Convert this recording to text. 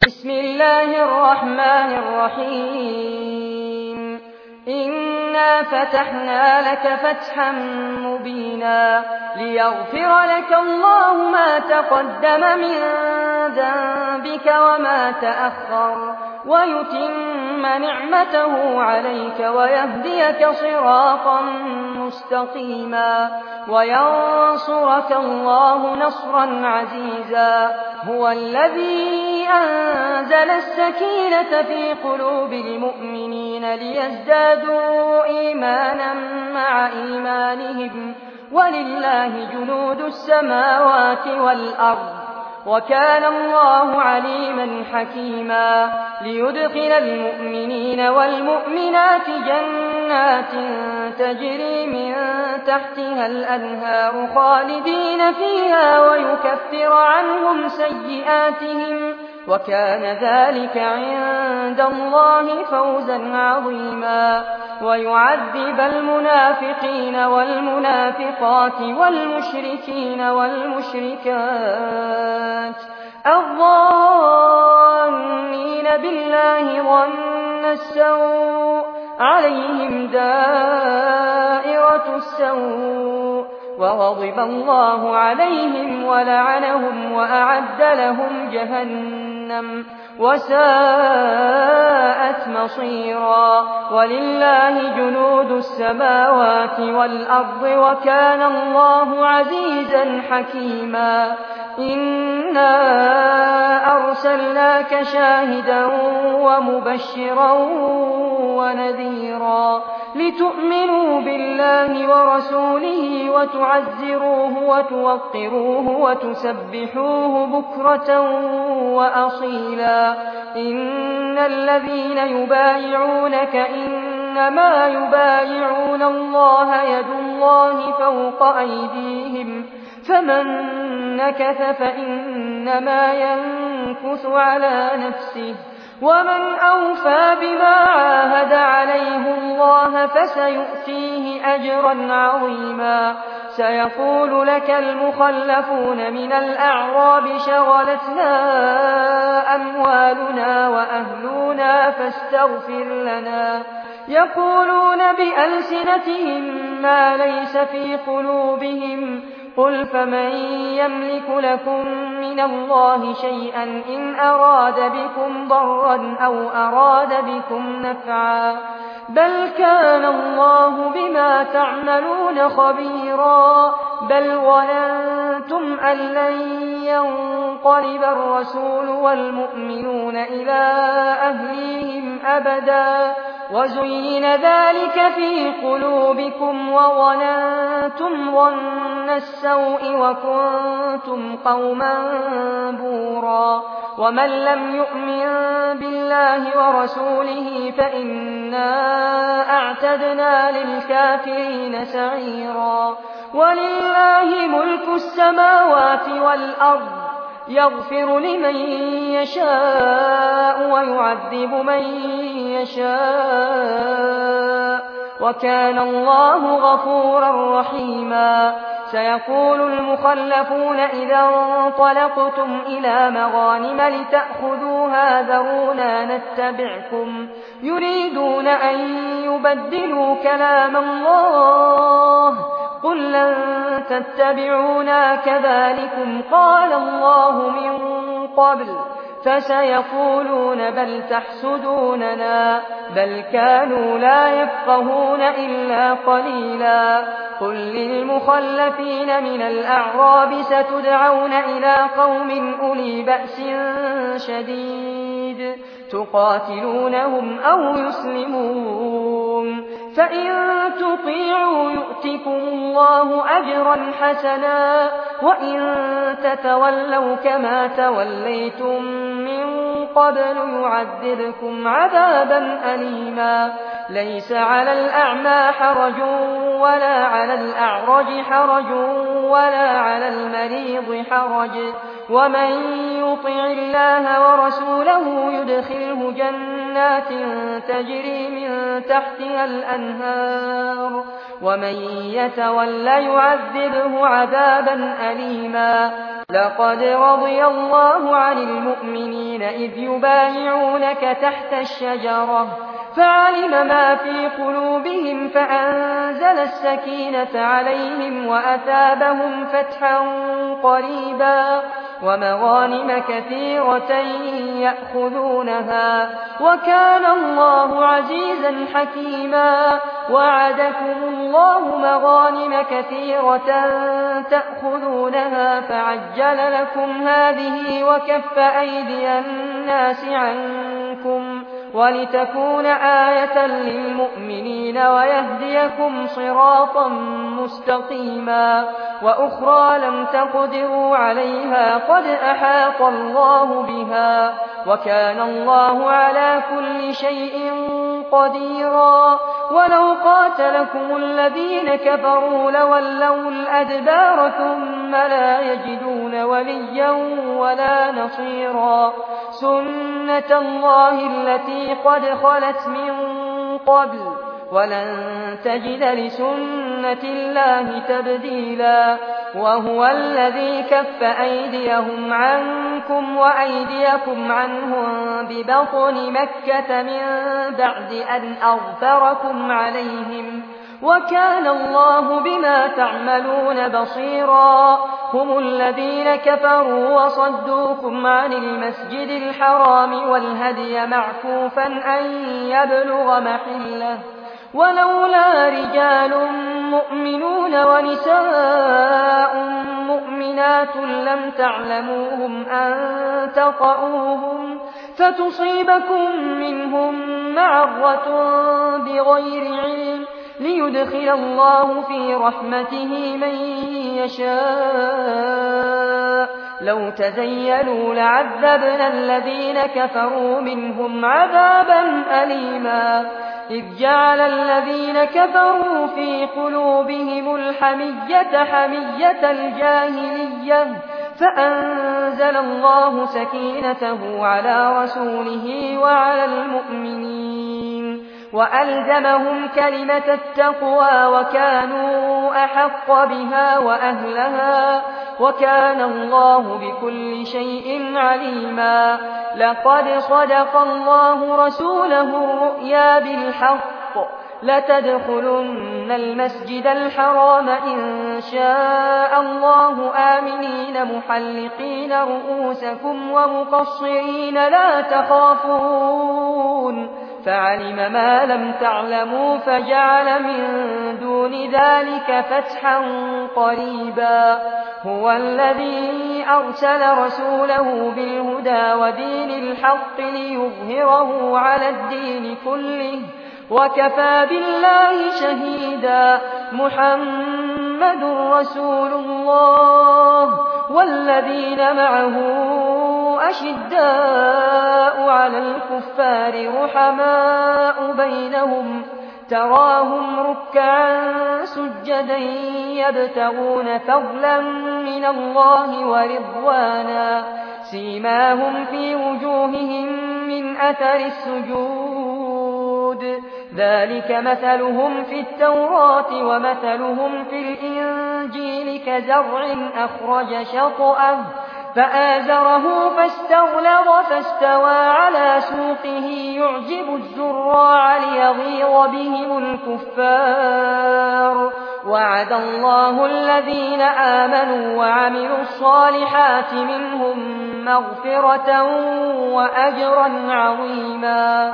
بسم الله الرحمن الرحيم إنا فتحنا لك فتحا مبينا ليغفر لك الله ما تقدم من ذنبك وما تأخر ويتم نعمته عليك ويهديك صراطا مستقيما وينصرك الله نصرا عزيزا هو الذي أنزل السكينة في قلوب المؤمنين ليزدادوا إيمانا مع إيمانهم ولله جنود السماوات والأرض وكان الله عليما حكيما ليدخل المؤمنين والمؤمنات جنات تجري من تحتها الأنهار خالدين فيها ويكفر عنهم سيئاتهم وكان ذلك عند الله فوزا عظيما ويعذب المنافقين والمنافقات والمشركين والمشركات الظانين بالله ظن السوء عليهم دائرة السوء وغضب الله عليهم ولعنهم وأعد لهم جهنم وساءت مصيرا ولله جنود السماوات والأرض وكان الله عزيزا حكيما إنا أرسلناك شاهدا ومبشرا ونذيرا لتؤمنوا بالله ورسوله وتعزروه وتوقروه وتسبحوه بكرة وأصيلا إن الذين يبايعونك إنما يبايعون الله يد الله فوق أيديهم فمن نكث فإنما ينكث على نفسه ومن أوفى بما عاهد عليه الله فسيؤتيه أجرا عظيما سيقول لك المخلفون من الأعراب شغلتنا أموالنا وأهلنا فاستغفر لنا يقولون بألسنتهم ما ليس في قلوبهم قل فمن يملك لكم من الله شيئا إن أراد بكم ضرا أو أراد بكم نفعا بل كان الله بما تعملون خبيرا بل ظننتم أن لن ينقلب الرسول والمؤمنون إلى أهليهم أبدا وزين ذلك في قلوبكم وظننتم ظن السوء وكنتم قوما بورا ومن لم يؤمن بالله ورسوله فإنا أعتدنا للكافرين سعيرا ولله ملك السماوات والأرض يغفر لمن يشاء ويعذب من يشاء وكان الله غفورا رحيما سيقول المخلفون إذا انطلقتم إلى مغانم لتأخذوها ذرونا نتبعكم يريدون أن يبدلوا كلام الله قل لن تتبعونا كذلكم قال الله من قبل فسيقولون بل تحسدوننا بل كانوا لا يفقهون إلا قليلا قل للمخلفين من الأعراب ستدعون إلى قوم أولي بأس شديد تقاتلونهم أو يسلمون فإن تطيعوا يؤتكم الله أجرا حسنا وإن تتولوا كما توليتم من قبل يعذبكم عذابا أليما ليس على الأعمى حرج ولا على الأعرج حرج ولا على المريض حرج ومن يطع الله ورسوله يدخله جنات تجري من تحتها الأنهار ومن يتول يعذبه عذابا أليما لقد رضي الله عن المؤمنين إذ يبايعونك تحت الشجرة فعلم ما في قلوبهم فأنزل السكينة عليهم وأثابهم فتحا قريبا ومغانم كثيرة يأخذونها وكان الله عزيزا حكيما وعدكم الله مغانم كثيرة تأخذونها فعجل لكم هذه وكف أيدي الناس عنكم ولتكون آية للمؤمنين ويهديكم صراطا مستقيما وأخرى لم تقدروا عليها قد أحاط الله بها وكان الله على كل شيء قديرا ولو قاتلكم الذين كفروا لولوا الأدبار ثم لا يجدون وليا ولا نصيرا سنة الله التي قد خلت من قبل ولن تجد لسنة الله تبديلا وهو الذي كف أيديهم عنكم وأيديكم عنهم ببطن مكة من بعد أن أظفركم عليهم وكان الله بما تعملون بصيرا هم الذين كفروا وصدوكم عن المسجد الحرام والهدي معكوفا أن يبلغ محله ولولا رجال مؤمنون ونساء مؤمنات لم تعلموهم أن تطؤوهم فتصيبكم منهم معرة بغير علم ليدخل الله في رحمته من يشاء لو تزيلوا لعذبنا الذين كفروا منهم عذابا أليما إذ جعل الذين كفروا في قلوبهم الحمية حمية الجاهلية فأنزل الله سكينته على رسوله وعلى المؤمنين وألزمهم كلمة التقوى وكانوا أحق بها وأهلها وكان الله بكل شيء عليما لقد صدق الله رسوله الرؤيا بالحق لتدخلن المسجد الحرام إن شاء الله آمنين محلقين رؤوسكم ومقصرين لا تخافون فعلم ما لم تعلموا فجعل من دون ذلك فتحا قريبا هو الذي أرسل رسوله بالهدى ودين الحق ليظهره على الدين كله وكفى بالله شهيدا محمد رسول الله والذين معه أشداء على الكفار رحماء بينهم تراهم ركعا سجدا يبتغون فضلا من الله ورضوانا سيماهم في وجوههم من أثر السجود ذلك مثلهم في التوراة ومثلهم في الإنجيل كزرع أخرج شطأه فآزره فاستغلظ فاستوى على سوقه يعجب الزراع ليغيظ بهم الكفار وعد الله الذين آمنوا وعملوا الصالحات منهم مغفرة وأجرا عظيما